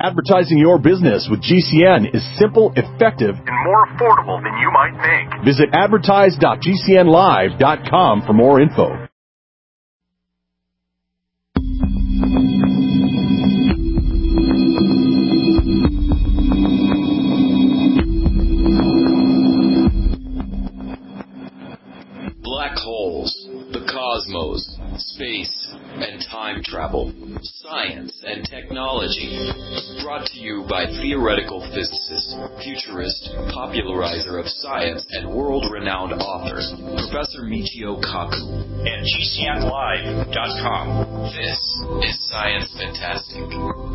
Advertising your business with GCN is simple, effective, and more affordable than you might think. Visit advertise.gcnlive.com for more info. Black holes, the cosmos, space, and time travel, science and technology. Brought to you by theoretical physicist, futurist, popularizer of science, and world-renowned author, Professor Michio Kaku. At GCNlive.com. This is Science Fantastic.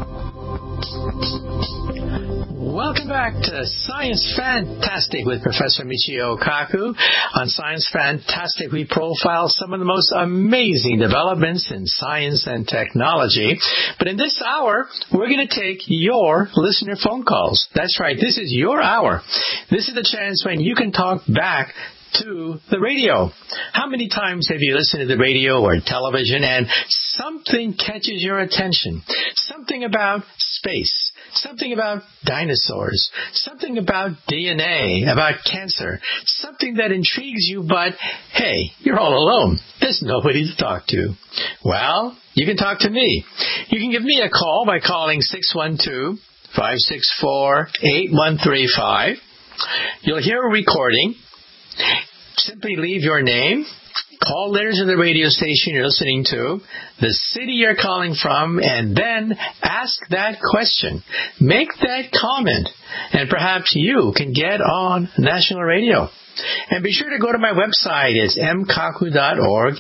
Welcome back to Science Fantastic with Professor Michio Kaku. On Science Fantastic, we profile some of the most amazing developments in science and technology. But in this hour, we're going to take your listener phone calls. That's right, this is your hour. This is the chance when you can talk back to the radio. How many times have you listened to the radio or television and something catches your attention? Something about space, something about dinosaurs, something about DNA, about cancer, something that intrigues you, but hey, you're all alone. There's nobody to talk to. Well, you can talk to me. You can give me a call by calling 612-564-8135. You'll hear a recording. Simply leave your name, call letters of the radio station you're listening to, the city you're calling from, and then ask that question. Make that comment, and perhaps you can get on national radio. And be sure to go to my website. It's mkaku.org,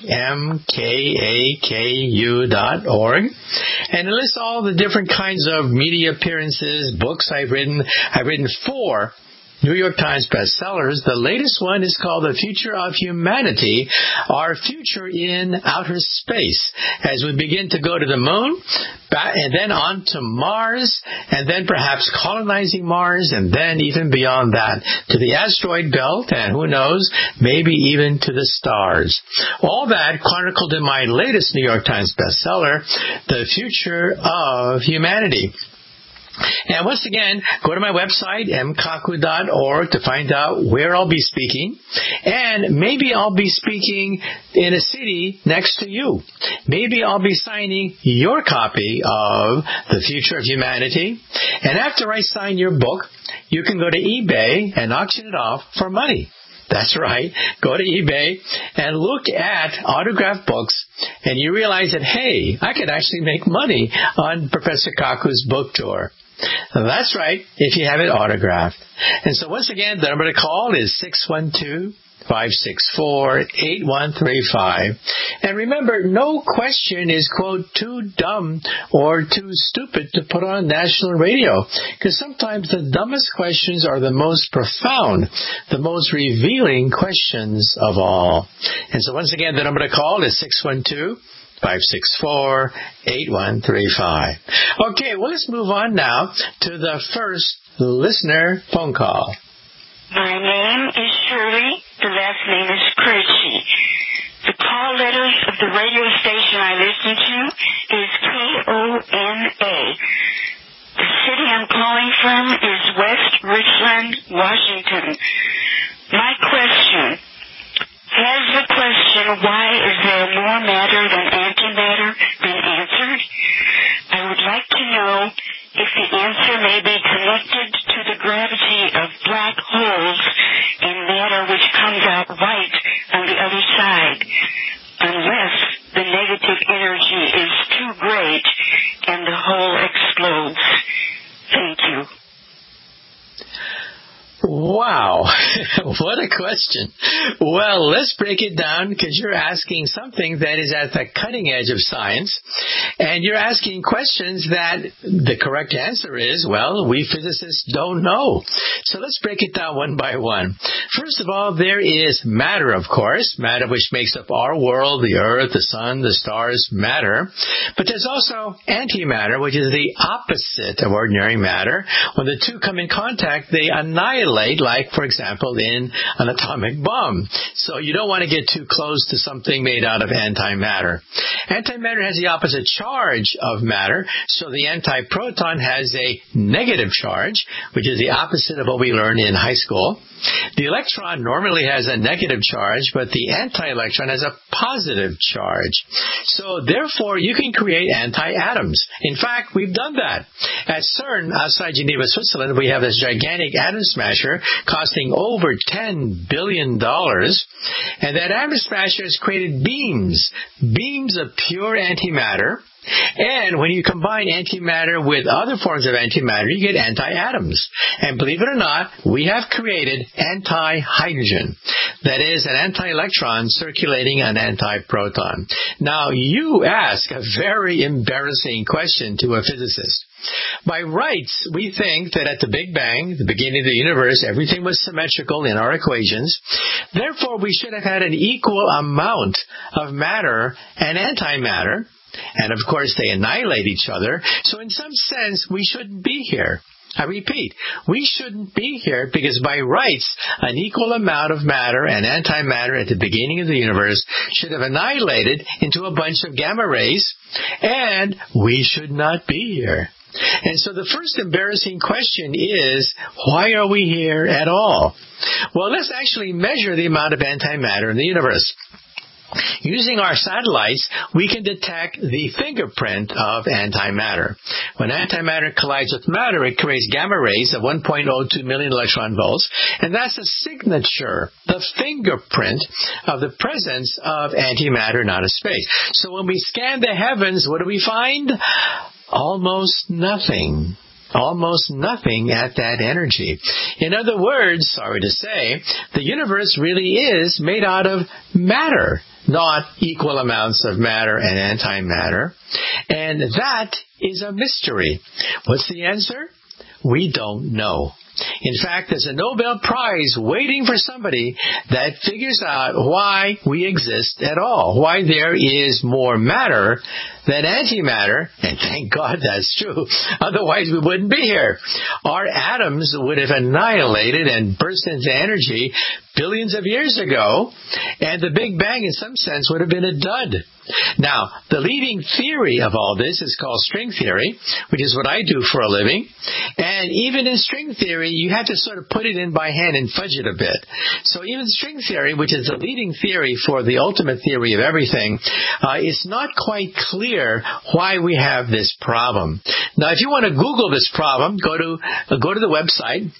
mkaku.org. And it lists all the different kinds of media appearances, books I've written. I've written 4 New York Times bestsellers. The latest one is called The Future of Humanity, Our Future in Outer Space, as we begin to go to the moon, and then on to Mars, and then perhaps colonizing Mars, and then even beyond that to the asteroid belt, and who knows, maybe even to the stars. All that chronicled in my latest New York Times bestseller, The Future of Humanity. And once again, go to my website, mkaku.org, to find out where I'll be speaking. And maybe I'll be speaking in a city next to you. Maybe I'll be signing your copy of The Future of Humanity. And after I sign your book, you can go to eBay and auction it off for money. That's right. Go to eBay and look at autographed books, and you realize that, hey, I could actually make money on Professor Kaku's book tour. That's right, if you have it autographed. And so once again, the number to call is 612-564-8135. And remember, no question is, quote, too dumb or too stupid to put on national radio. Because sometimes the dumbest questions are the most profound, the most revealing questions of all. And so once again, the number to call is 612-564-8135. Okay, well, let's move on now to the first listener phone call. My name is Shirley. The last name is Critchy. The call letters of the radio station I listen to is KONA. The city I'm calling from is West Richland, Washington. My question: has the question, why is there more matter than antimatter, been answered? I would like to know if the answer may be connected to the gravity of black holes and matter which comes out white on the other side, unless the negative energy is too great and the hole explodes. Thank you. Wow, what a question. Well, let's break it down, because you're asking something that is at the cutting edge of science, and you're asking questions that the correct answer is, well, we physicists don't know. So let's break it down one by one. First of all, there is matter, of course, matter which makes up our world, the earth, the sun, the stars, matter. But there's also antimatter, which is the opposite of ordinary matter. When the two come in contact, they annihilate, like, for example, in an atomic bomb. So you don't want to get too close to something made out of antimatter. Antimatter has the opposite charge of matter, so the antiproton has a negative charge, which is the opposite of what we learned in high school. The electron normally has a negative charge, but the anti-electron has a positive charge. So therefore, you can create anti-atoms. In fact, we've done that. At CERN, outside Geneva, Switzerland, we have this gigantic atom smasher costing over $10 billion. And that atom smasher has created beams of pure antimatter. And when you combine antimatter with other forms of antimatter, you get anti-atoms. And believe it or not, we have created anti-hydrogen. That is, an anti-electron circulating an anti-proton. Now, you ask a very embarrassing question to a physicist. By rights, we think that at the Big Bang, the beginning of the universe, everything was symmetrical in our equations. Therefore, we should have had an equal amount of matter and antimatter. And of course, they annihilate each other. So in some sense, we shouldn't be here. I repeat, we shouldn't be here because by rights, an equal amount of matter and antimatter at the beginning of the universe should have annihilated into a bunch of gamma rays, and we should not be here. And so the first embarrassing question is, why are we here at all? Well, let's actually measure the amount of antimatter in the universe. Using our satellites, we can detect the fingerprint of antimatter. When antimatter collides with matter, it creates gamma rays of 1.02 million electron volts, and that's a signature, the fingerprint of the presence of antimatter in outer space. So when we scan the heavens, what do we find? Almost nothing. Almost nothing at that energy. In other words, sorry to say, the universe really is made out of matter, not equal amounts of matter and antimatter. And that is a mystery. What's the answer? We don't know. In fact, there's a Nobel Prize waiting for somebody that figures out why we exist at all, why there is more matter than antimatter, and thank God that's true. Otherwise, we wouldn't be here. Our atoms would have annihilated and burst into energy billions of years ago, and the Big Bang, in some sense, would have been a dud. Now, the leading theory of all this is called string theory, which is what I do for a living. And even in string theory, you have to sort of put it in by hand and fudge it a bit. So even string theory, which is the leading theory for the ultimate theory of everything, it's not quite clear why we have this problem. Now, if you want to Google this problem, go to the website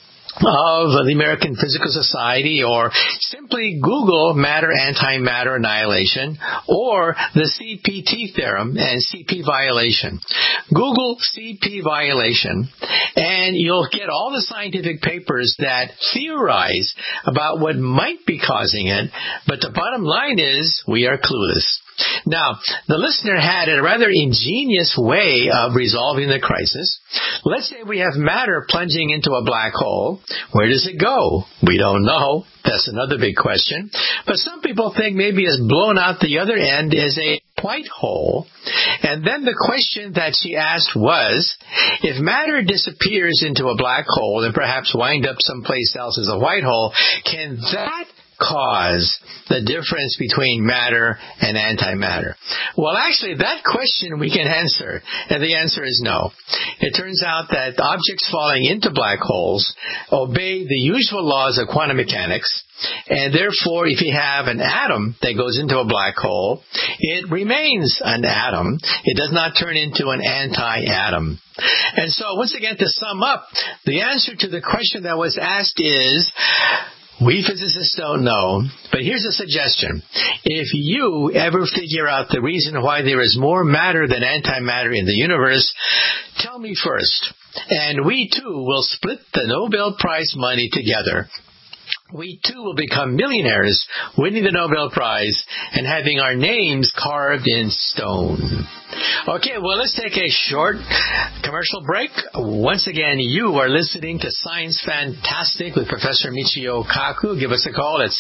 of the American Physical Society, or simply Google matter-antimatter annihilation or the CPT theorem and CP violation. Google CP violation and you'll get all the scientific papers that theorize about what might be causing it, but the bottom line is we are clueless. Now, the listener had a rather ingenious way of resolving the crisis. Let's say we have matter plunging into a black hole. Where does it go? We don't know. That's another big question. But some people think maybe it's blown out the other end is a white hole. And then the question that she asked was, if matter disappears into a black hole and perhaps wind up someplace else as a white hole, can that cause the difference between matter and antimatter? Well, actually, that question we can answer, and the answer is no. It turns out that objects falling into black holes obey the usual laws of quantum mechanics, and therefore, if you have an atom that goes into a black hole, it remains an atom. It does not turn into an anti-atom. And so, once again, to sum up, the answer to the question that was asked is, we physicists don't know, but here's a suggestion. If you ever figure out the reason why there is more matter than antimatter in the universe, tell me first. And we too will split the Nobel Prize money together. We too will become millionaires, winning the Nobel Prize and having our names carved in stone. Okay, well, let's take a short commercial break. Once again, you are listening to Science Fantastic with Professor Michio Kaku. Give us a call at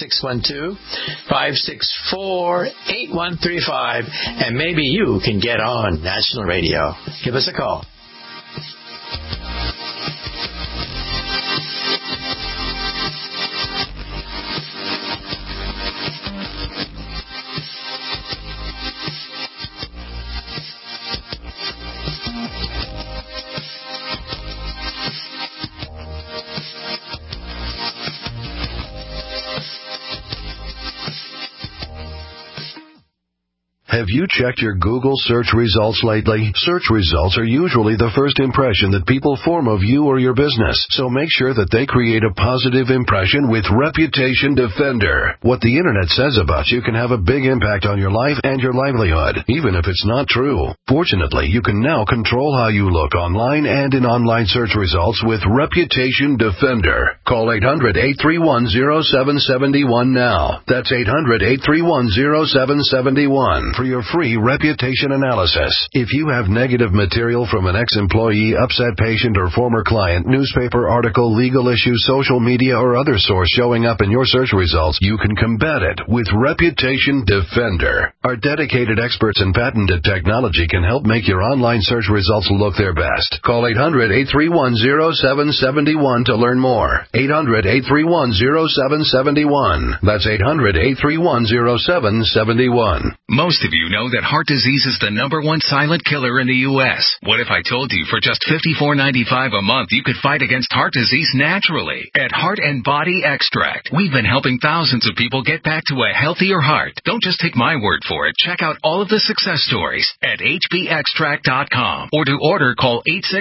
612-564-8135, and maybe you can get on national radio. Give us a call. Have you checked your Google search results lately? Search results are usually the first impression that people form of you or your business, so make sure that they create a positive impression with Reputation Defender. What the internet says about you can have a big impact on your life and your livelihood, even if it's not true. Fortunately, you can now control how you look online and in online search results with Reputation Defender. Call 800-831-0771 now. That's 800-831-0771 for your free reputation analysis. If you have negative material from an ex-employee, upset patient, or former client, newspaper article, legal issue, social media, or other source showing up in your search results, you can combat it with Reputation Defender. Our dedicated experts in patented technology can help make your online search results look their best. Call 800-831-0771 to learn more. 800-831-0771. That's 800-831-0771. Most of you know that heart disease is the #1 silent killer in the U.S. What if I told you for just $54.95 a month you could fight against heart disease naturally? At Heart and Body Extract, we've been helping thousands of people get back to a healthier heart. Don't just take my word for it. Check out all of the success stories at hbextract.com. Or to order, call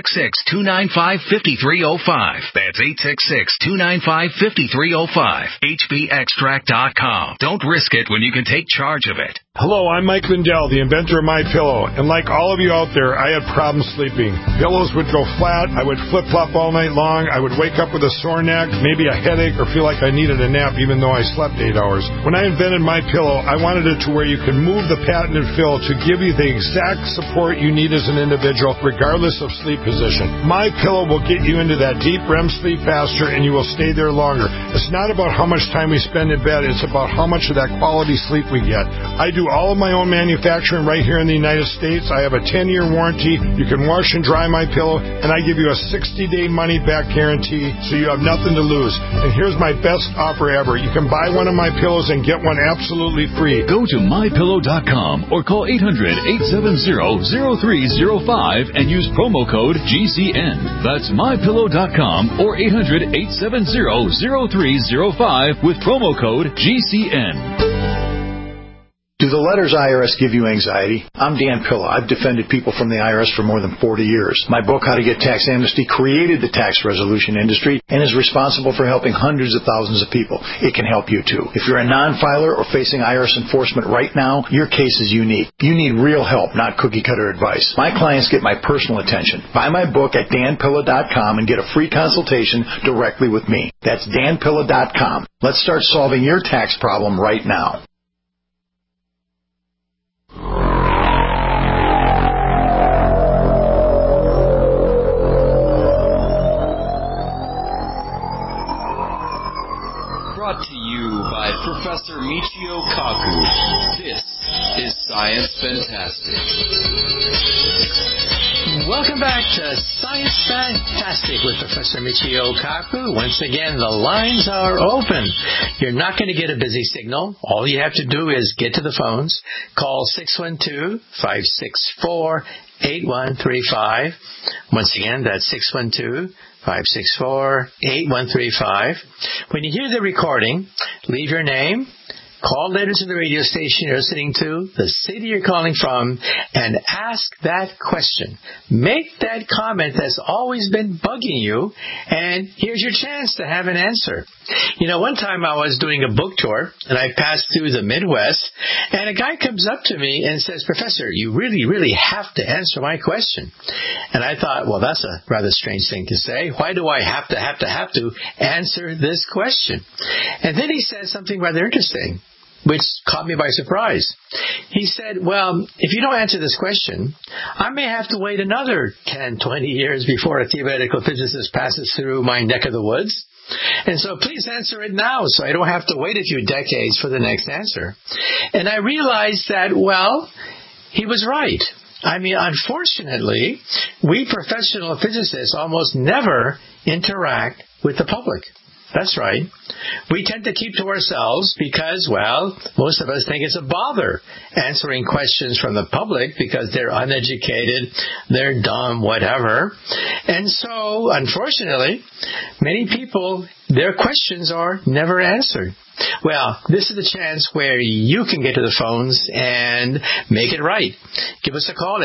866-295-5305. That's 866-295-5305. hbextract.com. Don't risk it when you can take charge of it. Hello, I'm Mike Lindell, the inventor of MyPillow, and like all of you out there, I had problems sleeping. Pillows would go flat, I would flip-flop all night long, I would wake up with a sore neck, maybe a headache, or feel like I needed a nap even though I slept 8 hours. When I invented MyPillow, I wanted it to where you could move the patented fill to give you the exact support you need as an individual, regardless of sleep position. MyPillow will get you into that deep REM sleep faster, and you will stay there longer. It's not about how much time we spend in bed, it's about how much of that quality sleep we get. I do all of my own manufacturing right here in the United States. I have a 10-year warranty. You can wash and dry my pillow, and I give you a 60-day money-back guarantee, so you have nothing to lose. And here's my best offer ever. You can buy one of my pillows and get one absolutely free. Go to mypillow.com or call 800-870-0305 and use promo code GCN. That's mypillow.com or 800-870-0305 with promo code GCN. Do the letters IRS give you anxiety? I'm Dan Pilla. I've defended people from the IRS for more than 40 years. My book, How to Get Tax Amnesty, created the tax resolution industry and is responsible for helping hundreds of thousands of people. It can help you too. If you're a non-filer or facing IRS enforcement right now, your case is unique. You need real help, not cookie-cutter advice. My clients get my personal attention. Buy my book at danpilla.com and get a free consultation directly with me. That's danpilla.com. Let's start solving your tax problem right now. Brought to you by Professor Michio Kaku. This is Science Fantastic. Welcome back to Science Fantastic with Professor Michio Kaku. Once again, the lines are open. You're not going to get a busy signal. All you have to do is get to the phones. Call 612-564-8135. Once again, that's 612-564-8135. When you hear the recording, leave your name, call later to the radio station you're listening to, the city you're calling from, and ask that question. Make that comment that's always been bugging you, and here's your chance to have an answer. You know, one time I was doing a book tour, and I passed through the Midwest, and a guy comes up to me and says, "Professor, you really, really have to answer my question." And I thought, well, that's a rather strange thing to say. Why do I have to answer this question? And then he said something rather interesting, which caught me by surprise. He said, well, if you don't answer this question, I may have to wait another 10, 20 years before a theoretical physicist passes through my neck of the woods. And so please answer it now so I don't have to wait a few decades for the next answer. And I realized that, well, he was right. I mean, unfortunately, we professional physicists almost never interact with the public. That's right. We tend to keep to ourselves because, well, most of us think it's a bother answering questions from the public because they're uneducated, they're dumb, whatever. And so, unfortunately, many people, their questions are never answered. Well, this is the chance where you can get to the phones and make it right. Give us a call at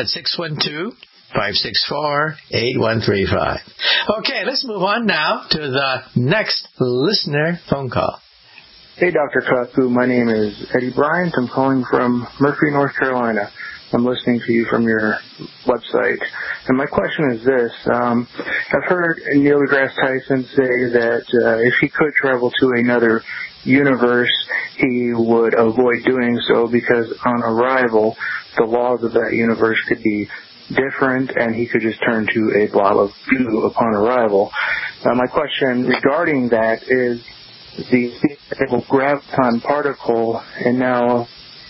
612-564-8135. Okay, let's move on now to the next listener phone call. Hey, Dr. Kaku. My name is Eddie Bryant. I'm calling from Murphy, North Carolina. I'm listening to you from your website. And my question is this. I've heard Neil deGrasse Tyson say that if he could travel to another universe, he would avoid doing so because on arrival, the laws of that universe could be different and he could just turn to a blob of goo upon arrival. My question regarding that is the graviton particle, and now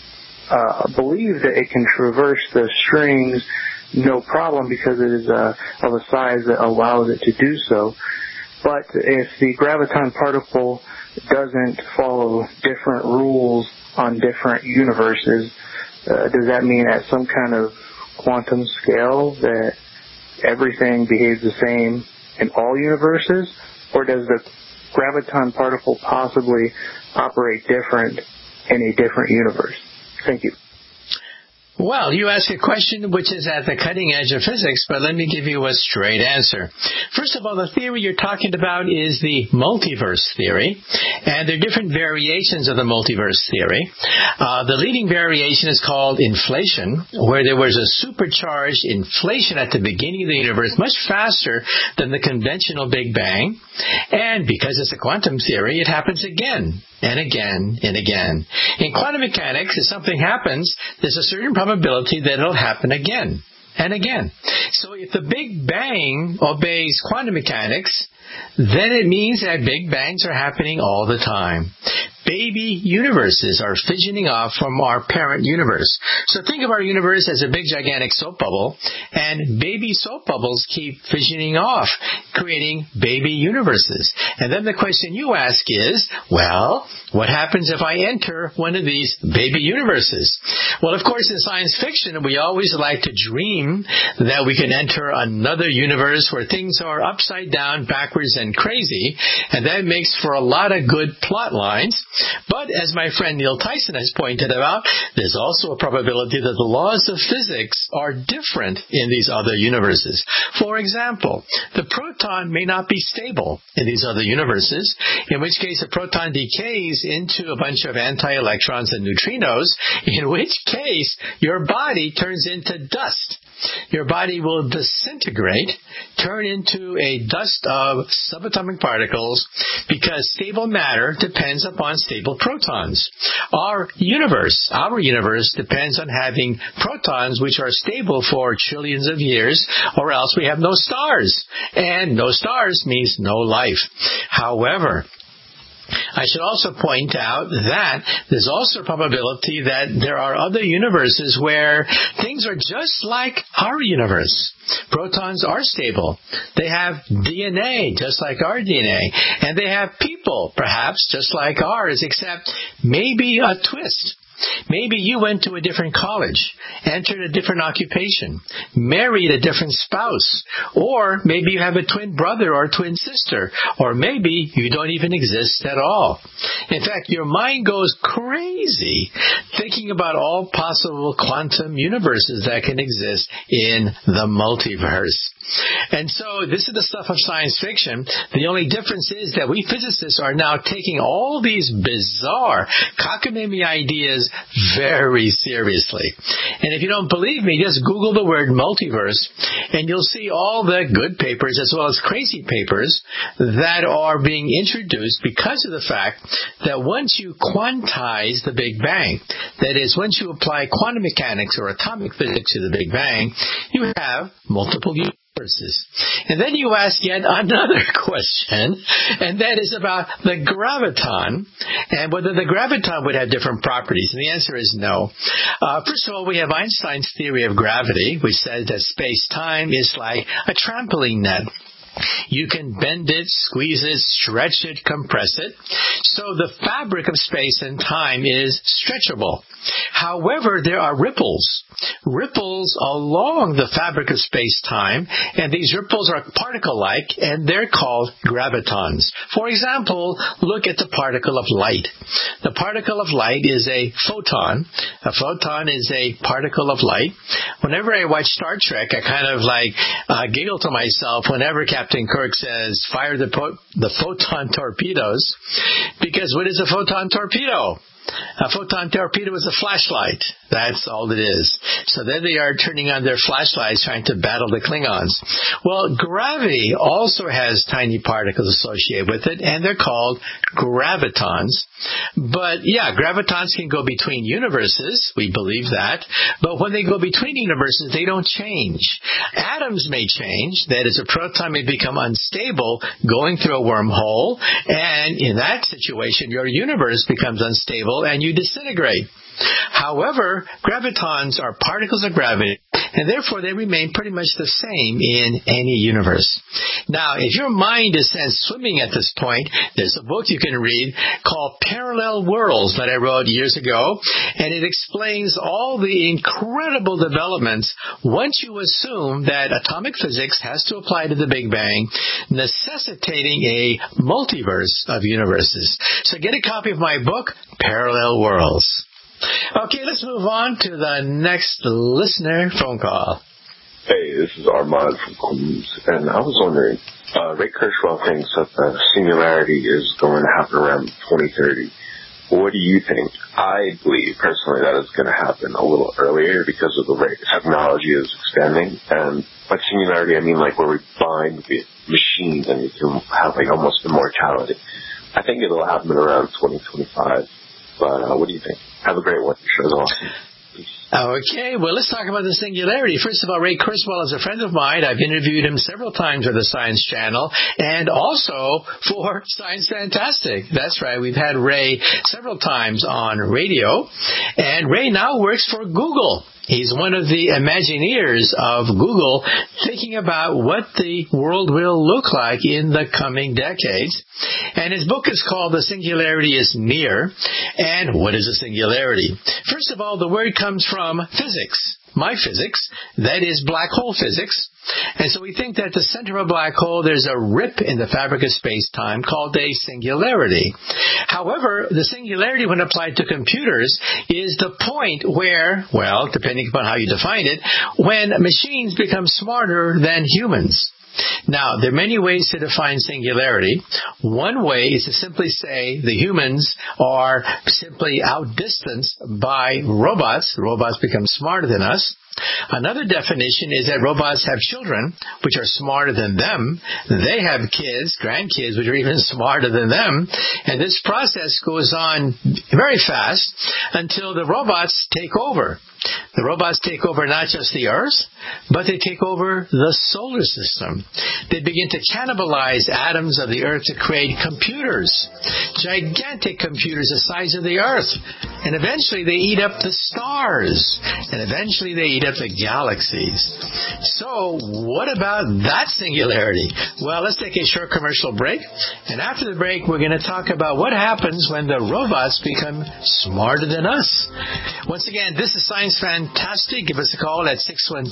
believe that it can traverse the strings no problem because it is of a size that allows it to do so. But if the graviton particle doesn't follow different rules on different universes, does that mean at some kind of quantum scale that everything behaves the same in all universes? Or does the graviton particle possibly operate different in a different universe? Thank you. Well, you ask a question which is at the cutting edge of physics, but let me give you a straight answer. First of all, the theory you're talking about is the multiverse theory, and there are different variations of the multiverse theory. The leading variation is called inflation, where there was a supercharged inflation at the beginning of the universe, much faster than the conventional Big Bang, and because it's a quantum theory, it happens again and again and again. In quantum mechanics, if something happens, there's a certain probability that it'll happen again and again. So if the Big Bang obeys quantum mechanics, then it means that Big Bangs are happening all the time. Baby universes are fissioning off from our parent universe. So think of our universe as a big, gigantic soap bubble, and baby soap bubbles keep fissioning off, creating baby universes. And then the question you ask is, well, what happens if I enter one of these baby universes? Well, of course, in science fiction, we always like to dream that we can enter another universe where things are upside down, backwards, and crazy, and that makes for a lot of good plot lines. But as my friend Neil Tyson has pointed out, there's also a probability that the laws of physics are different in these other universes. For example, the proton may not be stable in these other universes, in which case a proton decays into a bunch of anti-electrons and neutrinos, in which case your body turns into dust. Your body will disintegrate, turn into a dust of subatomic particles, because stable matter depends upon stable protons. Our universe depends on having protons which are stable for trillions of years, or else we have no stars. And no stars means no life. However, I should also point out that there's also a probability that there are other universes where things are just like our universe. Protons are stable. They have DNA, just like our DNA. And they have people, perhaps, just like ours, except maybe a twist. Maybe you went to a different college, entered a different occupation, married a different spouse, or maybe you have a twin brother or twin sister, or maybe you don't even exist at all. In fact, your mind goes crazy thinking about all possible quantum universes that can exist in the multiverse. And so this is the stuff of science fiction. The only difference is that we physicists are now taking all these bizarre cockamamie ideas very seriously. And if you don't believe me, just Google the word multiverse, and you'll see all the good papers as well as crazy papers that are being introduced because of the fact that once you quantize the Big Bang, that is, once you apply quantum mechanics or atomic physics to the Big Bang, you have multiple universes. And then you ask yet another question, and that is about the graviton, and whether the graviton would have different properties. And the answer is no. First of all, we have Einstein's theory of gravity, which says that space-time is like a trampoline net. You can bend it, squeeze it, stretch it, compress it. So the fabric of space and time is stretchable. However, there are ripples along the fabric of space-time, and these ripples are particle-like, and they're called gravitons. For example, look at the particle of light. The particle of light is a photon. A photon is a particle of light. Whenever I watch Star Trek, I kind of giggle to myself whenever Captain Kirk says, fire the photon torpedoes, because what is a photon torpedo? A photon torpedo is a flashlight. That's all it is. So there they are turning on their flashlights trying to battle the Klingons. Well, gravity also has tiny particles associated with it, and they're called gravitons. But yeah, gravitons can go between universes. We believe that. But when they go between universes, they don't change. Atoms may change. That is, a proton may become unstable going through a wormhole, and in that situation, your universe becomes unstable and you disintegrate. However, gravitons are particles of gravity, and therefore they remain pretty much the same in any universe. Now, if your mind is sent swimming at this point, there's a book you can read called Parallel Worlds that I wrote years ago, and it explains all the incredible developments once you assume that atomic physics has to apply to the Big Bang, necessitating a multiverse of universes. So get a copy of my book, Parallel Worlds. Okay, let's move on to the next listener phone call. Hey, this is Armand from Queens, and I was wondering, Ray Kurzweil thinks that the singularity is going to happen around 2030. What do you think? I believe, personally, that it's going to happen a little earlier because of the way technology is expanding. And by singularity, I mean where we bind with machines and you can have almost immortality. I think it'll happen around 2025. But what do you think? Have a great one. Your show's awesome. Okay, well, let's talk about the singularity. First of all, Ray Kurzweil is a friend of mine. I've interviewed him several times for the Science Channel and also for Science Fantastic. That's right. We've had Ray several times on radio, and Ray now works for Google. He's one of the Imagineers of Google, thinking about what the world will look like in the coming decades. And his book is called The Singularity is Near. And what is a singularity? First of all, the word comes from physics. My physics, that is black hole physics. And so we think that the center of a black hole, there's a rip in the fabric of space-time called a singularity. However, the singularity when applied to computers is the point where, well, depending upon how you define it, when machines become smarter than humans. Now, there are many ways to define singularity. One way is to simply say the humans are simply outdistanced by robots. Robots become smarter than us. Another definition is that robots have children which are smarter than them. They have kids, grandkids, which are even smarter than them. And this process goes on very fast until the robots take over. The robots take over not just the Earth, but they take over the solar system. They begin to cannibalize atoms of the Earth to create computers, gigantic computers the size of the Earth. And eventually they eat up the stars. And eventually they eat up the galaxies. So what about that singularity? Well, let's take a short commercial break. And after the break, we're going to talk about what happens when the robots become smarter than us. Once again, this is Science Fantastic. Give us a call at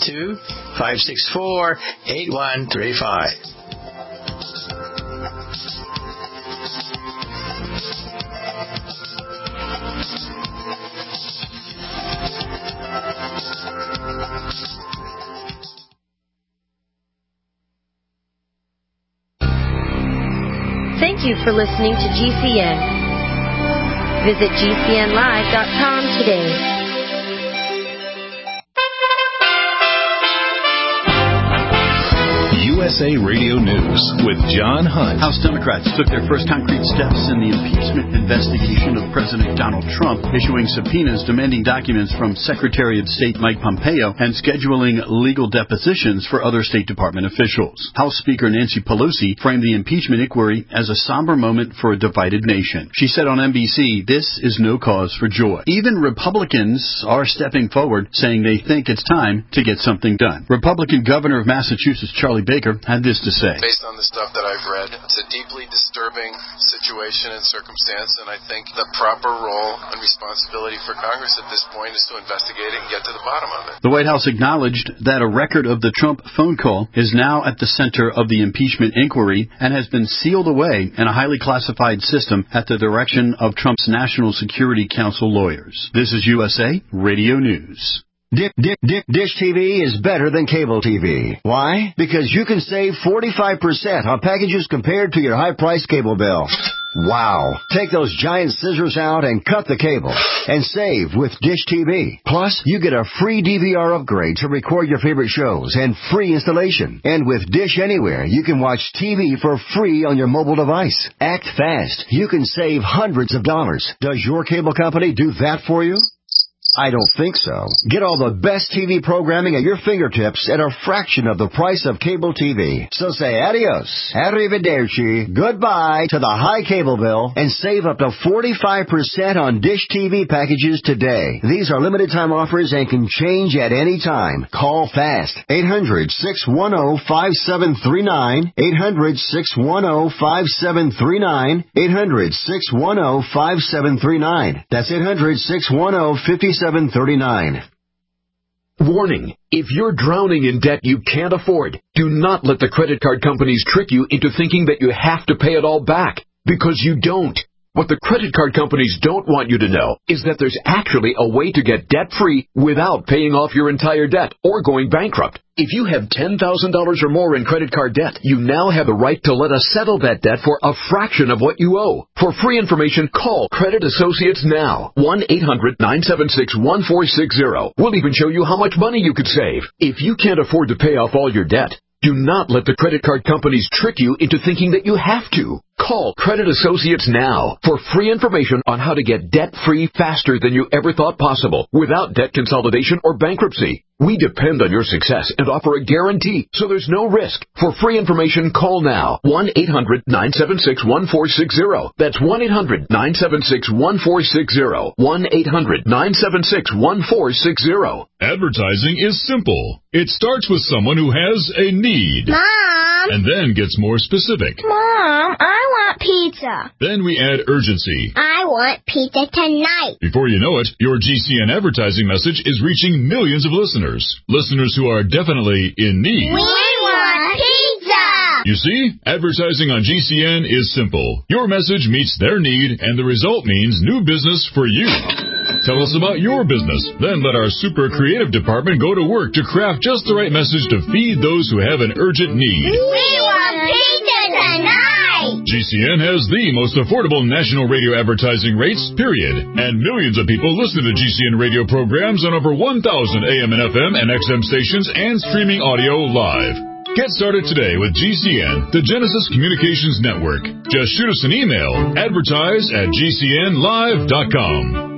612-564-8135. Thank you for listening to GCN. Visit GCNlive.com today. USA Radio News with John Hunt. House Democrats took their first concrete steps in the impeachment investigation of President Donald Trump, issuing subpoenas demanding documents from Secretary of State Mike Pompeo and scheduling legal depositions for other State Department officials. House Speaker Nancy Pelosi framed the impeachment inquiry as a somber moment for a divided nation. She said on NBC, "This is no cause for joy." Even Republicans are stepping forward, saying they think it's time to get something done. Republican Governor of Massachusetts Charlie Baker Lawyer had this to say. Based on the stuff that I've read, it's a deeply disturbing situation and circumstance, and I think the proper role and responsibility for Congress at this point is to investigate it and get to the bottom of it. The White House acknowledged that a record of the Trump phone call is now at the center of the impeachment inquiry and has been sealed away in a highly classified system at the direction of Trump's National Security Council lawyers. This is USA Radio News. Dish TV is better than cable TV. Why? Because you can save 45% on packages compared to your high-priced cable bill. Wow. Take those giant scissors out and cut the cable and save with Dish TV. Plus, you get a free DVR upgrade to record your favorite shows and free installation. And with Dish Anywhere, you can watch TV for free on your mobile device. Act fast. You can save hundreds of dollars. Does your cable company do that for you? I don't think so. Get all the best TV programming at your fingertips at a fraction of the price of cable TV. So say adios, arrivederci, goodbye to the high cable bill and save up to 45% on Dish TV packages today. These are limited time offers and can change at any time. Call fast. 800-610-5739. 800-610-5739. 800-610-5739. That's 800-610-5739. Warning. If you're drowning in debt you can't afford, do not let the credit card companies trick you into thinking that you have to pay it all back, because you don't. What the credit card companies don't want you to know is that there's actually a way to get debt-free without paying off your entire debt or going bankrupt. If you have $10,000 or more in credit card debt, you now have the right to let us settle that debt for a fraction of what you owe. For free information, call Credit Associates now. 1-800-976-1460. We'll even show you how much money you could save. If you can't afford to pay off all your debt, do not let the credit card companies trick you into thinking that you have to. Call Credit Associates now for free information on how to get debt-free faster than you ever thought possible without debt consolidation or bankruptcy. We depend on your success and offer a guarantee, so there's no risk. For free information, call now. 1-800-976-1460. That's 1-800-976-1460. 1-800-976-1460. Advertising is simple. It starts with someone who has a need. Mom! And then gets more specific. Mom, I want pizza. Then we add urgency. I want pizza tonight. Before you know it, your GCN advertising message is reaching millions of listeners. Listeners who are definitely in need. We want pizza! You see, advertising on GCN is simple. Your message meets their need, and the result means new business for you. Tell us about your business. Then let our super creative department go to work to craft just the right message to feed those who have an urgent need. We want pizza tonight! GCN has the most affordable national radio advertising rates, period. And millions of people listen to GCN radio programs on over 1,000 AM and FM and XM stations and streaming audio live. Get started today with GCN, the Genesis Communications Network. Just shoot us an email, advertise@gcnlive.com.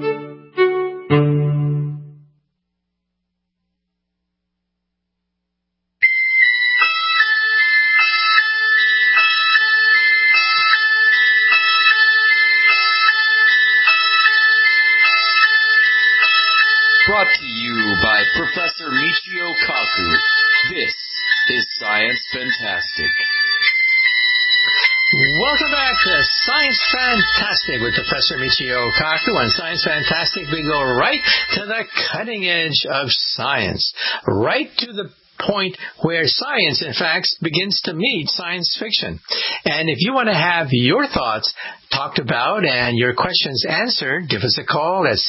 Brought to you by Professor Michio Kaku. This is Science Fantastic. Welcome back to Science Fantastic with Professor Michio Kaku. On Science Fantastic, we go right to the cutting edge of science, right to the point where science, in fact, begins to meet science fiction. And if you want to have your thoughts talked about and your questions answered, give us a call at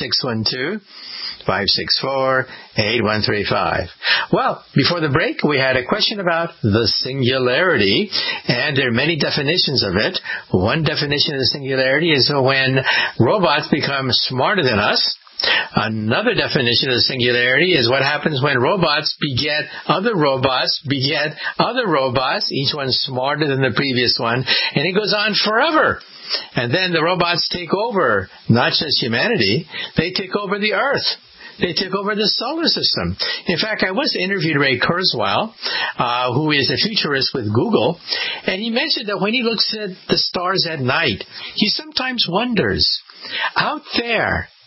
612-564-8135. Well, before the break, we had a question about the singularity, and there are many definitions of it. One definition of the singularity is when robots become smarter than us. Another definition of the singularity is what happens when robots beget other robots, each one smarter than the previous one, and it goes on forever. And then the robots take over, not just humanity, they take over the Earth. They took over the solar system. In fact, I once interviewed Ray Kurzweil, who is a futurist with Google, and he mentioned that when he looks at the stars at night, he sometimes wonders, out there,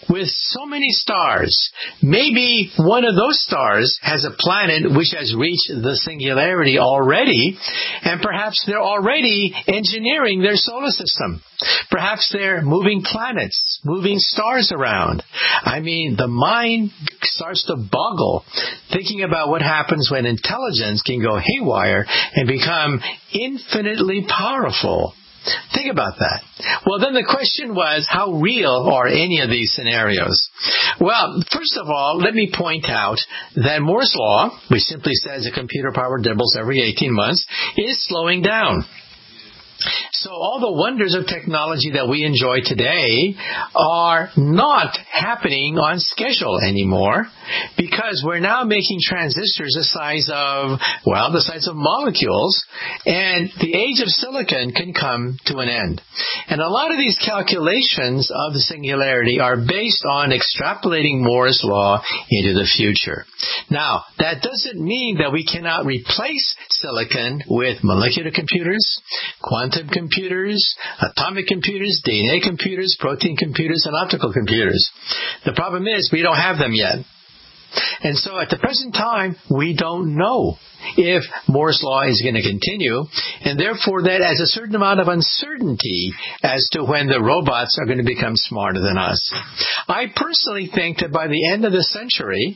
with so many stars, maybe one of those stars has a planet which has reached the singularity already, and perhaps they're already engineering their solar system. Perhaps they're moving planets, moving stars around. I mean, the mind starts to boggle thinking about what happens when intelligence can go haywire and become infinitely powerful. Think about that. Well, then the question was, how real are any of these scenarios? Well, first of all, let me point out that Moore's Law, which simply says a computer power doubles every 18 months, is slowing down. So all the wonders of technology that we enjoy today are not happening on schedule anymore, because we're now making transistors the size of molecules, and the age of silicon can come to an end. And a lot of these calculations of the singularity are based on extrapolating Moore's Law into the future. Now, that doesn't mean that we cannot replace silicon with molecular computers, quantum computers, atomic computers, DNA computers, protein computers, and optical computers. The problem is we don't have them yet. And so at the present time, we don't know if Moore's Law is going to continue, and therefore that adds a certain amount of uncertainty as to when the robots are going to become smarter than us. I personally think that by the end of the century,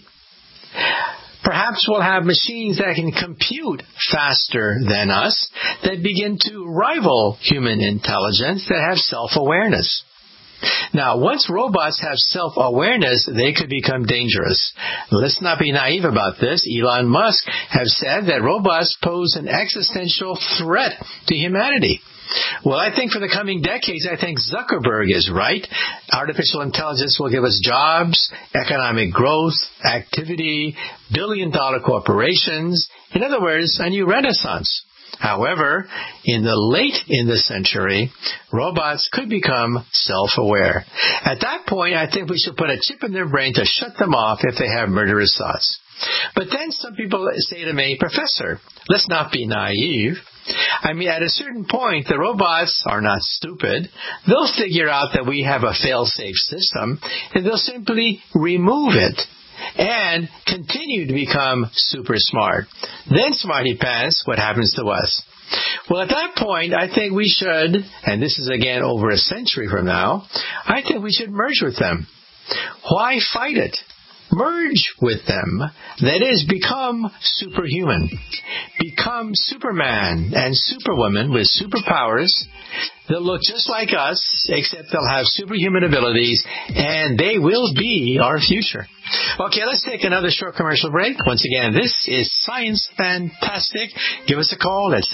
perhaps we'll have machines that can compute faster than us, that begin to rival human intelligence, that have self-awareness. Now, once robots have self-awareness, they could become dangerous. Let's not be naive about this. Elon Musk has said that robots pose an existential threat to humanity. Well, I think for the coming decades, I think Zuckerberg is right. Artificial intelligence will give us jobs, economic growth, activity, billion-dollar corporations. In other words, a new renaissance. However, in the century, robots could become self-aware. At that point, I think we should put a chip in their brain to shut them off if they have murderous thoughts. But then some people say to me, Professor, let's not be naive. I mean, at a certain point, the robots are not stupid. They'll figure out that we have a fail-safe system, and they'll simply remove it and continue to become super smart. Then, smarty pants, what happens to us? Well, at that point, I think we should, and this is again over a century from now, I think we should merge with them. Why fight it? Merge with them. That is, become superhuman. Become Superman and Superwoman with superpowers. They'll look just like us, except they'll have superhuman abilities, and they will be our future. Okay, let's take another short commercial break. Once again, this is Science Fantastic. Give us a call at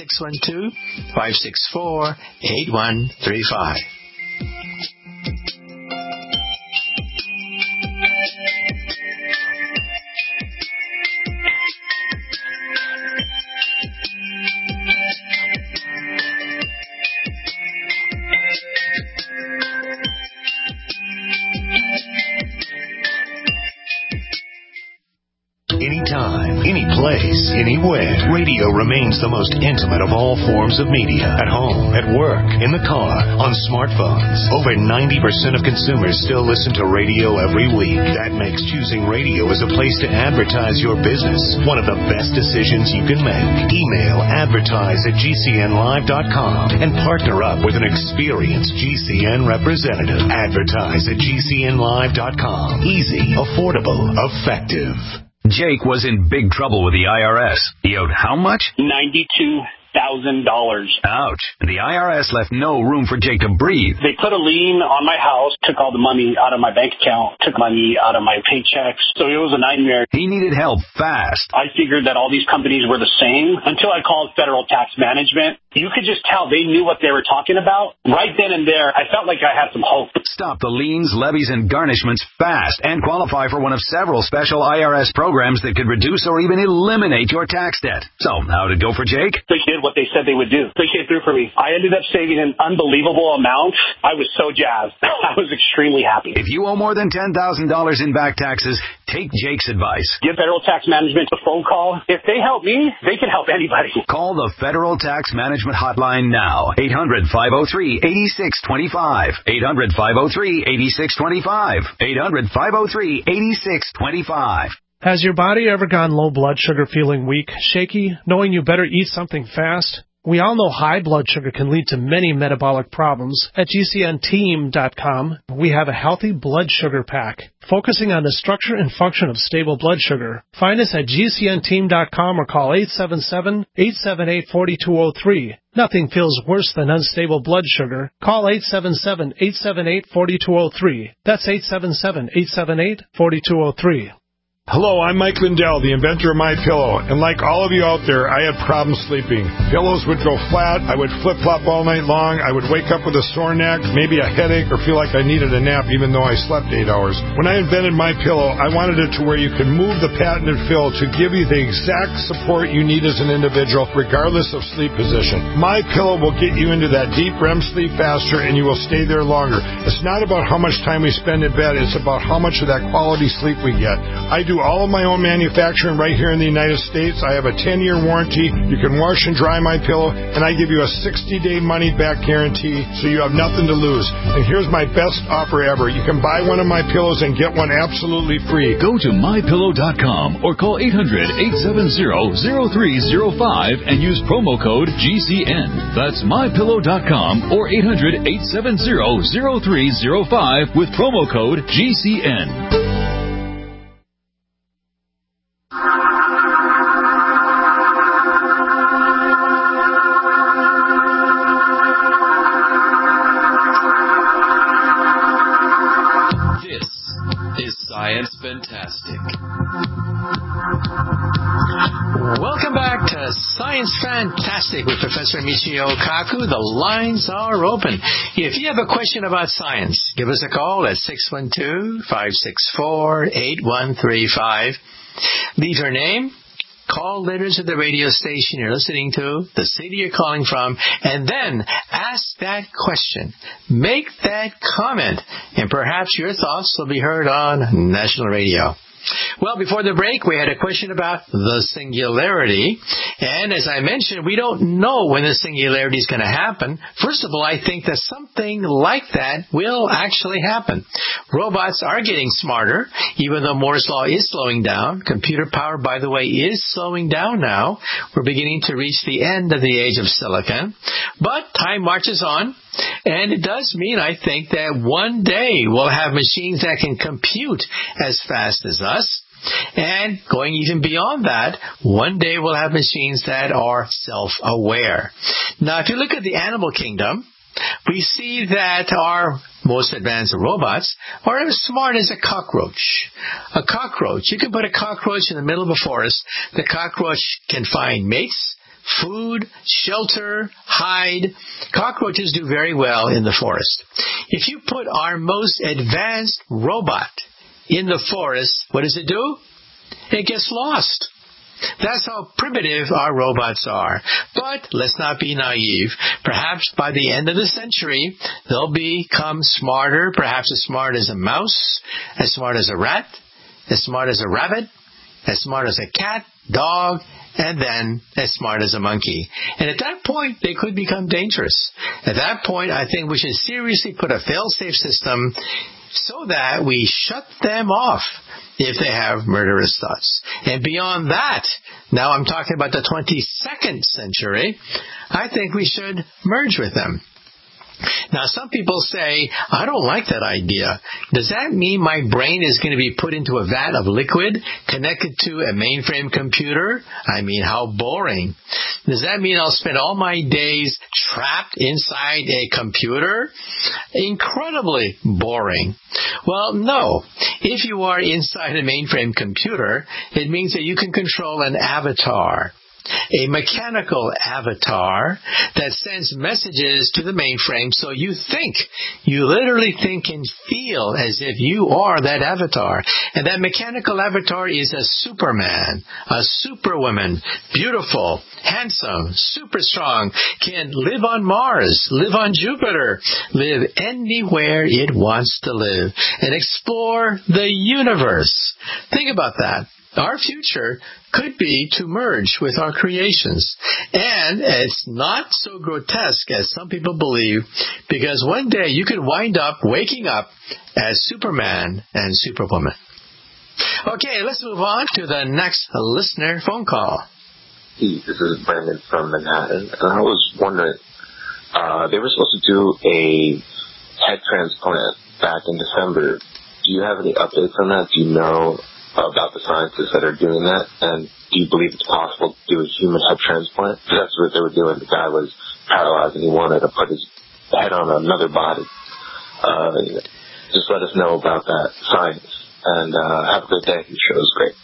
612-564-8135. Anytime, any place, anywhere. Radio remains the most intimate of all forms of media. At home, at work, in the car, on smartphones. Over 90% of consumers still listen to radio every week. That makes choosing radio as a place to advertise your business one of the best decisions you can make. Email advertise@gcnlive.com and partner up with an experienced GCN representative. Advertise@gcnlive.com. Easy, affordable, effective. Jake was in big trouble with the IRS. He owed how much? $92,000. Ouch. And the IRS left no room for Jake to breathe. They put a lien on my house, took all the money out of my bank account, took money out of my paychecks. So it was a nightmare. He needed help fast. I figured that all these companies were the same until I called Federal Tax Management. You could just tell they knew what they were talking about. Right then and there, I felt like I had some hope. Stop the liens, levies, and garnishments fast and qualify for one of several special IRS programs that could reduce or even eliminate your tax debt. So, how'd it go for Jake? They did what they said they would do. They came through for me. I ended up saving an unbelievable amount. I was so jazzed. I was extremely happy. If you owe more than $10,000 in back taxes, Take Jake's advice. Give Federal Tax Management a phone call. If they help me, they can help anybody. Call the Federal Tax Management Hotline now. 800-503-8625. 800-503-8625. 800-503-8625. Has your body ever gone low blood sugar, feeling weak, shaky, knowing you better eat something fast? We all know high blood sugar can lead to many metabolic problems. At GCNteam.com, we have a healthy blood sugar pack, focusing on the structure and function of stable blood sugar. Find us at GCNteam.com or call 877-878-4203. Nothing feels worse than unstable blood sugar. Call 877-878-4203. That's 877-878-4203. Hello, I'm Mike Lindell, the inventor of MyPillow, and like all of you out there, I had problems sleeping. Pillows would go flat, I would flip-flop all night long, I would wake up with a sore neck, maybe a headache, or feel like I needed a nap even though I slept 8 hours. When I invented MyPillow, I wanted it to where you could move the patented fill to give you the exact support you need as an individual, regardless of sleep position. MyPillow will get you into that deep REM sleep faster, and you will stay there longer. It's not about how much time we spend in bed, it's about how much of that quality sleep we get. I do all of my own manufacturing right here in the United States. I have a 10-year warranty. You can wash and dry my pillow, and I give you a 60-day money-back guarantee, so you have nothing to lose. And here's my best offer ever. You can buy one of my pillows and get one absolutely free. Go to MyPillow.com or call 800-870-0305 and use promo code GCN. That's MyPillow.com or 800-870-0305 with promo code GCN. Science Fantastic. Welcome back to Science Fantastic with Professor Michio Kaku. The lines are open. If you have a question about science, give us a call at 612-564-8135. Leave your name, call letters of the radio station you're listening to, the city you're calling from, and then ask that question. Make that comment, and perhaps your thoughts will be heard on national radio. Well, before the break, we had a question about the singularity. And as I mentioned, we don't know when the singularity is going to happen. First of all, I think that something like that will actually happen. Robots are getting smarter, even though Moore's Law is slowing down. Computer power, by the way, is slowing down now. We're beginning to reach the end of the age of silicon. But time marches on. And it does mean, I think, that one day we'll have machines that can compute as fast as us. And going even beyond that, one day we'll have machines that are self-aware. Now, if you look at the animal kingdom, we see that our most advanced robots are as smart as a cockroach. A cockroach, you can put a cockroach in the middle of a forest. The cockroach can find mates, food, shelter, hide. Cockroaches do very well in the forest. If you put our most advanced robot in the forest, what does it do? It gets lost. That's how primitive our robots are. But let's not be naive. Perhaps by the end of the century, they'll become smarter, perhaps as smart as a mouse, as smart as a rat, as smart as a rabbit, as smart as a cat, dog, and then as smart as a monkey. And at that point, they could become dangerous. At that point, I think we should seriously put a fail-safe system so that we shut them off if they have murderous thoughts. And beyond that, now I'm talking about the 22nd century, I think we should merge with them. Now, some people say, I don't like that idea. Does that mean my brain is going to be put into a vat of liquid connected to a mainframe computer? I mean, how boring. Does that mean I'll spend all my days trapped inside a computer? Incredibly boring. Well, no. If you are inside a mainframe computer, it means that you can control an avatar. a mechanical avatar that sends messages to the mainframe so you literally think and feel as if you are that avatar. And that mechanical avatar is a Superman, a Superwoman, beautiful, handsome, super strong, can live on Mars, live on Jupiter, live anywhere it wants to live, and explore the universe. Think about that. Our future could be to merge with our creations. And it's not so grotesque as some people believe, because one day you could wind up waking up as Superman and Superwoman. Okay, let's move on to the next listener phone call. Hey, this is Brandon from Manhattan, and I was wondering, they were supposed to do a head transplant back in December. Do you have any updates on that? Do you know about the scientists that are doing that? And do you believe it's possible to do a human head transplant? Because that's what they were doing. The guy was paralyzed and he wanted to put his head on another body. Just let us know about that science. And have a good day. Your show is great.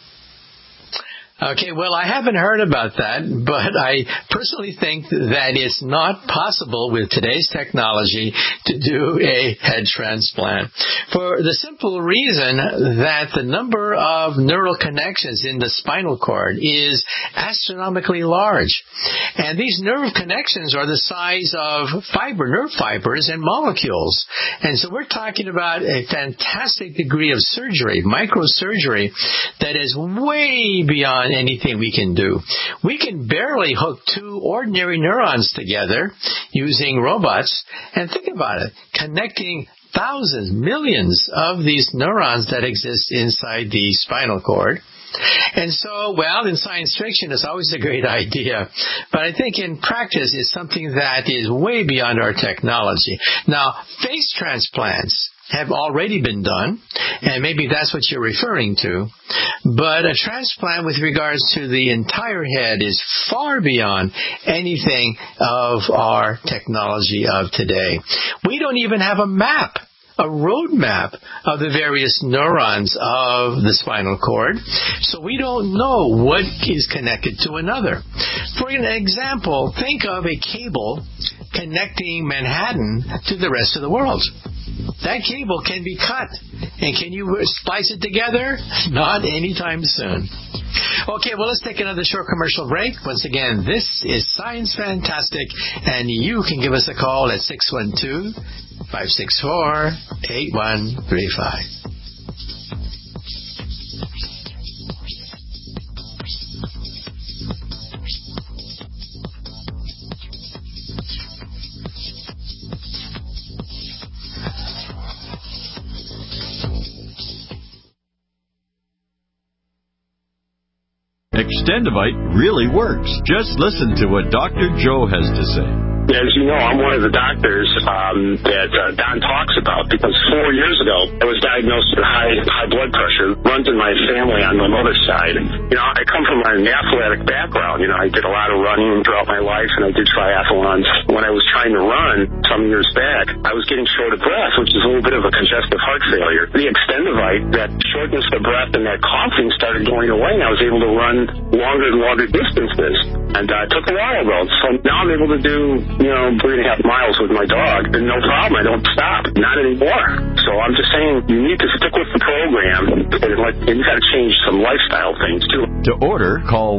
Okay, well, I haven't heard about that, but I personally think that it's not possible with today's technology to do a head transplant for the simple reason that the number of neural connections in the spinal cord is astronomically large. And these nerve connections are the size of nerve fibers and molecules. And so we're talking about a fantastic degree of surgery, microsurgery, that is way beyond anything we can do. We can barely hook two ordinary neurons together using robots, and think about it, connecting thousands, millions of these neurons that exist inside the spinal cord. And so, well, in science fiction, it's always a great idea. But I think in practice, it's something that is way beyond our technology. Now, face transplants have already been done, and maybe that's what you're referring to. But a transplant with regards to the entire head is far beyond anything of our technology of today. We don't even have a map, a roadmap of the various neurons of the spinal cord, so we don't know what is connected to another. For an example, think of a cable connecting Manhattan to the rest of the world. That cable can be cut. And can you splice it together? Not anytime soon. Okay, well, let's take another short commercial break. Once again, this is Science Fantastic, and you can give us a call at 612-564-8135. Extendivite really works. Just listen to what Dr. Joe has to say. As you know, I'm one of the doctors that Don talks about, because 4 years ago I was diagnosed with high blood pressure. Runs in my family on my mother's side. You know, I come from an athletic background. You know, I did a lot of running throughout my life, and I did triathlons. When I was trying to run some years back, I was getting short of breath, which is a little bit of a congestive heart failure. The Extendivite, that shortness of breath and that coughing started going away, and I was able to run longer and longer distances. And it took a while, though. So now I'm able to do 3.5 miles with my dog, and no problem. I don't stop. Not anymore. So I'm just saying, you need to stick with the program, and you got to change some lifestyle things, too. To order, call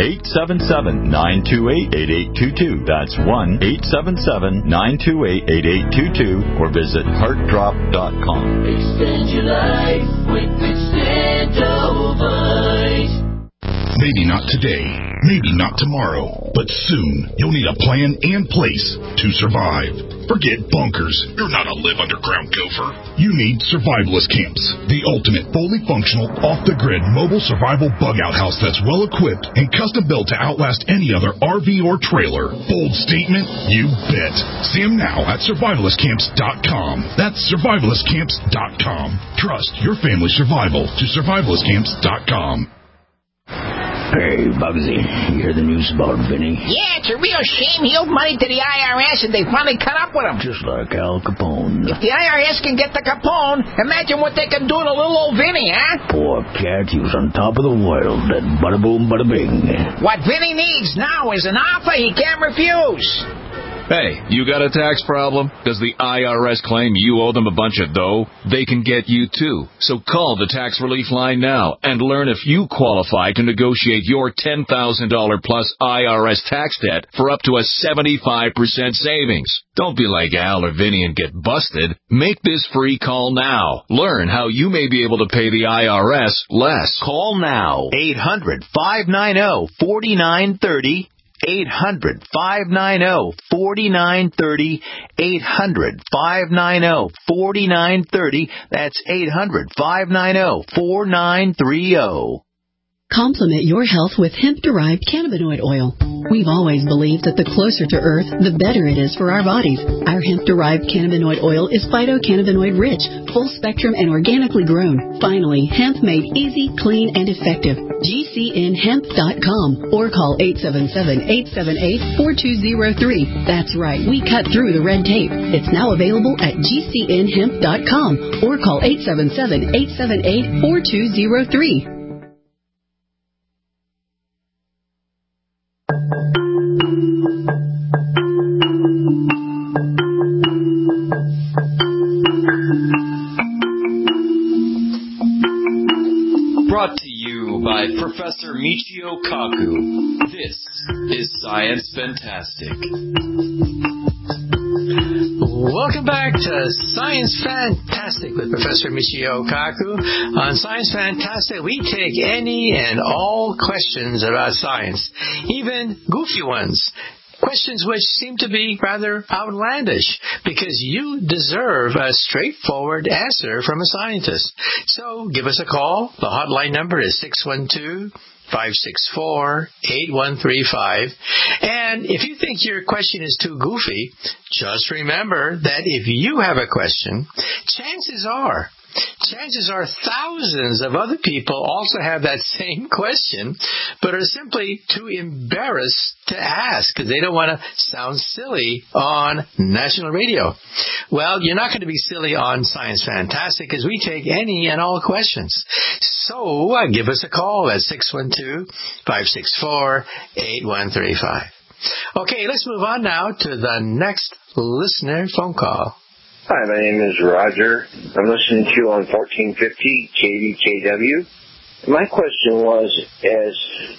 1-877-928-8822. That's 1-877-928-8822, or visit heartdrop.com. Extend your life with Extendivite. Maybe not today, maybe not tomorrow, but soon you'll need a plan and place to survive. Forget bunkers. You're not a live underground gopher. You need Survivalist Camps, the ultimate fully functional, off-the-grid mobile survival bug-out house that's well-equipped and custom-built to outlast any other RV or trailer. Bold statement? You bet. See them now at survivalistcamps.com. That's survivalistcamps.com. Trust your family's survival to survivalistcamps.com. Hey, Bugsy, you hear the news about Vinny? Yeah, it's a real shame. He owed money to the IRS and they finally caught up with him. Just like Al Capone. If the IRS can get the Capone, imagine what they can do to little old Vinny, huh? Poor cat, he was on top of the world. That bada boom, bada bing. What Vinny needs now is an offer he can't refuse. Hey, you got a tax problem? Does the IRS claim you owe them a bunch of dough? They can get you too. So call the tax relief line now and learn if you qualify to negotiate your $10,000 plus IRS tax debt for up to a 75% savings. Don't be like Al or Vinny and get busted. Make this free call now. Learn how you may be able to pay the IRS less. Call now. 800-590-4930. 800-590-4930. 800-590-4930. That's 800-590-4930. Complement your health with hemp-derived cannabinoid oil. We've always believed that the closer to Earth, the better it is for our bodies. Our hemp-derived cannabinoid oil is phytocannabinoid-rich, full-spectrum, and organically grown. Finally, hemp made easy, clean, and effective. GCNhemp.com or call 877-878-4203. That's right, we cut through the red tape. It's now available at GCNhemp.com or call 877-878-4203. Brought to you by Professor Michio Kaku. This is Science Fantastic. Welcome back to Science Fantastic with Professor Michio Kaku. On Science Fantastic, we take any and all questions about science, even goofy ones. Questions which seem to be rather outlandish, because you deserve a straightforward answer from a scientist. So give us a call. The hotline number is 612-564-8135. And if you think your question is too goofy, just remember that if you have a question, chances are thousands of other people also have that same question, but are simply too embarrassed to ask because they don't want to sound silly on national radio. Well, you're not going to be silly on Science Fantastic because we take any and all questions. So give us a call at 612-564-8135. Okay, let's move on now to the next listener phone call. Hi, my name is Roger. I'm listening to you on 1450 KDKW. My question was, as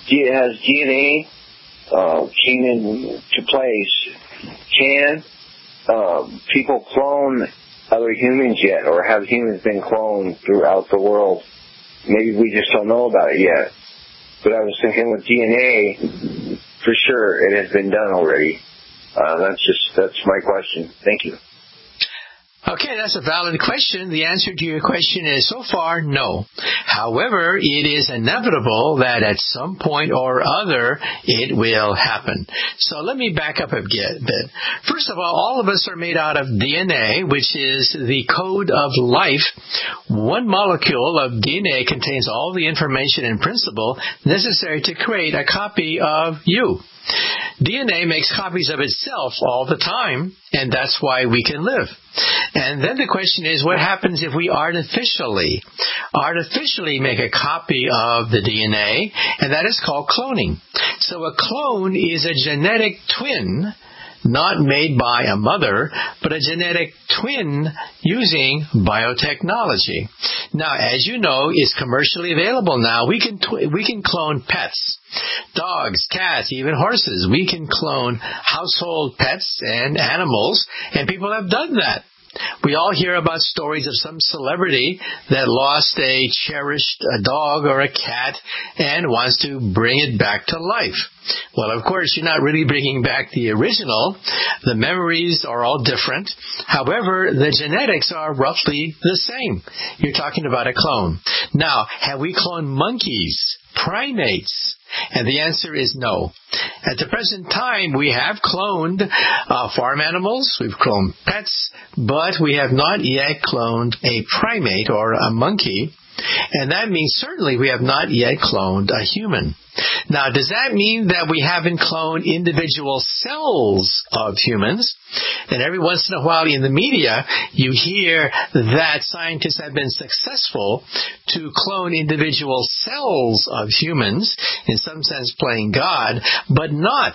DNA came into place, can people clone other humans yet, or have humans been cloned throughout the world? Maybe we just don't know about it yet. But I was thinking with DNA, for sure, it has been done already. That's my question. Thank you. Okay, that's a valid question. The answer to your question is so far, no. However, it is inevitable that at some point or other it will happen. So let me back up a bit. First of all of us are made out of DNA, which is the code of life. One molecule of DNA contains all the information and principle necessary to create a copy of you. DNA makes copies of itself all the time, and that's why we can live. And then the question is, what happens if we artificially make a copy of the DNA, and that is called cloning. So a clone is a genetic twin, not made by a mother, but a genetic twin using biotechnology. Now, as you know, it's commercially available now. We can clone pets, dogs, cats, even horses. We can clone household pets and animals, and people have done that. We all hear about stories of some celebrity that lost a cherished dog or a cat and wants to bring it back to life. Well, of course, you're not really bringing back the original. The memories are all different. However, the genetics are roughly the same. You're talking about a clone. Now, have we cloned monkeys, primates? And the answer is no. At the present time, we have cloned farm animals, we've cloned pets, but we have not yet cloned a primate or a monkey. And that means certainly we have not yet cloned a human. Now, does that mean that we haven't cloned individual cells of humans? And every once in a while in the media, you hear that scientists have been successful to clone individual cells of humans, in some sense playing God, but not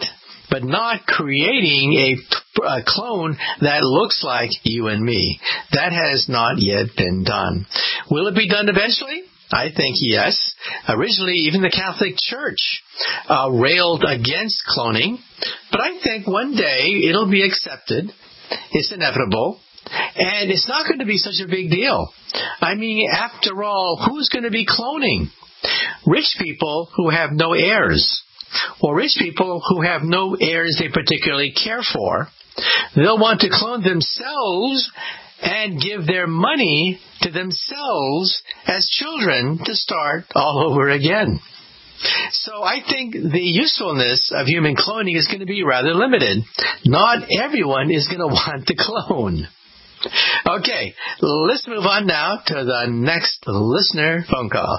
creating a clone that looks like you and me. That has not yet been done. Will it be done eventually? I think yes. Originally, even the Catholic Church railed against cloning, but I think one day it'll be accepted. It's inevitable. And it's not going to be such a big deal. I mean, after all, who's going to be cloning? Rich people who have no heirs. Or rich people who have no heirs they particularly care for. They'll want to clone themselves and give their money to themselves as children to start all over again. So I think the usefulness of human cloning is going to be rather limited. Not everyone is going to want to clone. Okay, let's move on now to the next listener phone call.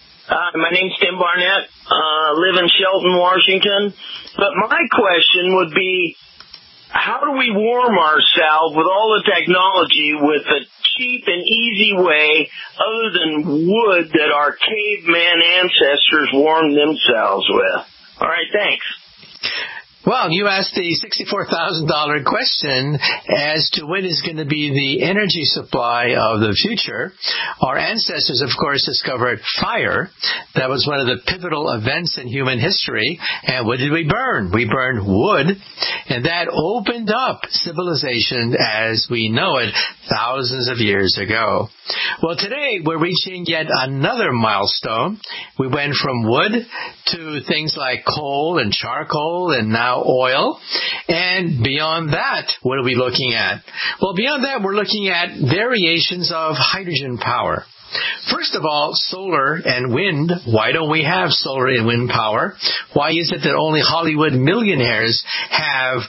My name's Tim Barnett. Live in Shelton, Washington. But my question would be, how do we warm ourselves with all the technology with a cheap and easy way other than wood that our caveman ancestors warmed themselves with? All right, thanks. Well, you asked the $64,000 question as to when is going to be the energy supply of the future. Our ancestors, of course, discovered fire. That was one of the pivotal events in human history. And what did we burn? We burned wood. And that opened up civilization as we know it thousands of years ago. Well, today we're reaching yet another milestone. We went from wood to things like coal and charcoal and now oil. And beyond that, what are we looking at? Well, beyond that, we're looking at variations of hydrogen power. First of all, solar and wind. Why don't we have solar and wind power? Why is it that only Hollywood millionaires have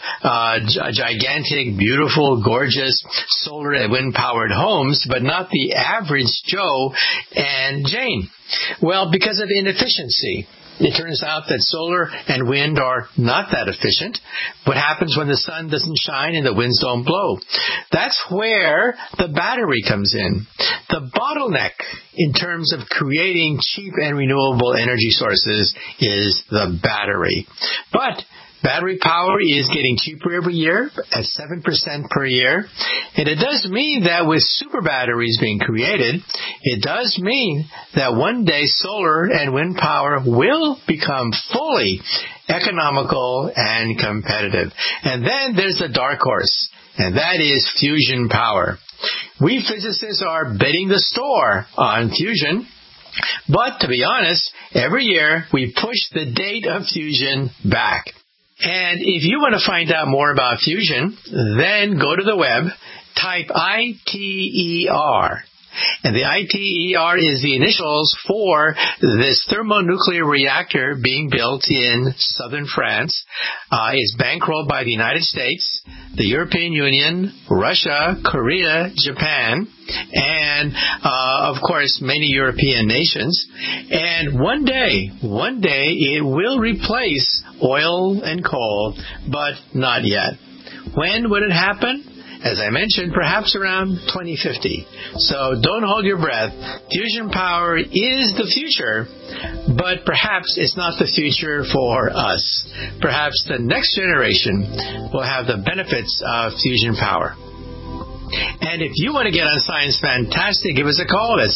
gigantic, beautiful, gorgeous solar and wind powered homes, but not the average Joe and Jane? Well, because of inefficiency. It turns out that solar and wind are not that efficient. What happens when the sun doesn't shine and the winds don't blow? That's where the battery comes in. The bottleneck in terms of creating cheap and renewable energy sources is the battery. But battery power is getting cheaper every year at 7% per year. And it does mean that with super batteries being created, it does mean that one day solar and wind power will become fully economical and competitive. And then there's a dark horse, and that is fusion power. We physicists are betting the store on fusion. But to be honest, every year we push the date of fusion back. And if you want to find out more about fusion, then go to the web, type ITER. And the ITER is the initials for this thermonuclear reactor being built in southern France. It's bankrolled by the United States, the European Union, Russia, Korea, Japan, and, of course, many European nations. And one day, it will replace oil and coal, but not yet. When would it happen? As I mentioned, perhaps around 2050. So don't hold your breath. Fusion power is the future, but perhaps it's not the future for us. Perhaps the next generation will have the benefits of fusion power. And if you want to get on Science Fantastic, give us a call at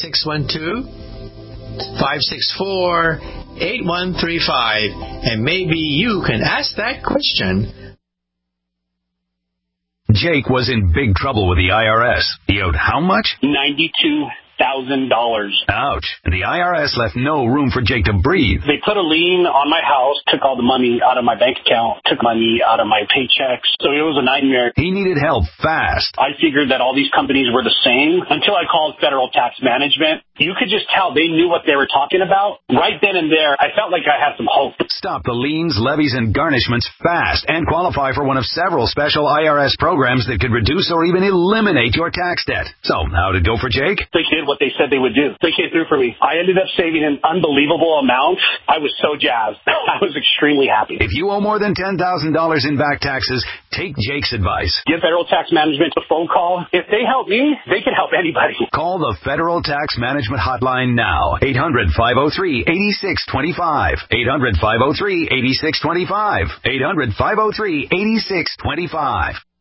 612-564-8135, and maybe you can ask that question. Jake was in big trouble with the IRS. He owed how much? $92,000. Ouch. And the IRS left no room for Jake to breathe. They put a lien on my house, took all the money out of my bank account, took money out of my paychecks. So it was a nightmare. He needed help fast. I figured that all these companies were the same until I called Federal Tax Management. You could just tell they knew what they were talking about. Right then and there, I felt like I had some hope. Stop the liens, levies, and garnishments fast and qualify for one of several special IRS programs that could reduce or even eliminate your tax debt. So, how'd it go for Jake? The kid did what they said they would do. They came through for me. I ended up saving an unbelievable amount. I was so jazzed. I was extremely happy. If you owe more than $10,000 in back taxes, take Jake's advice. Give Federal Tax Management a phone call. If they help me, they can help anybody. Call the Federal Tax Management Hotline now. 800-503-8625. 800-503-8625. 800-503-8625.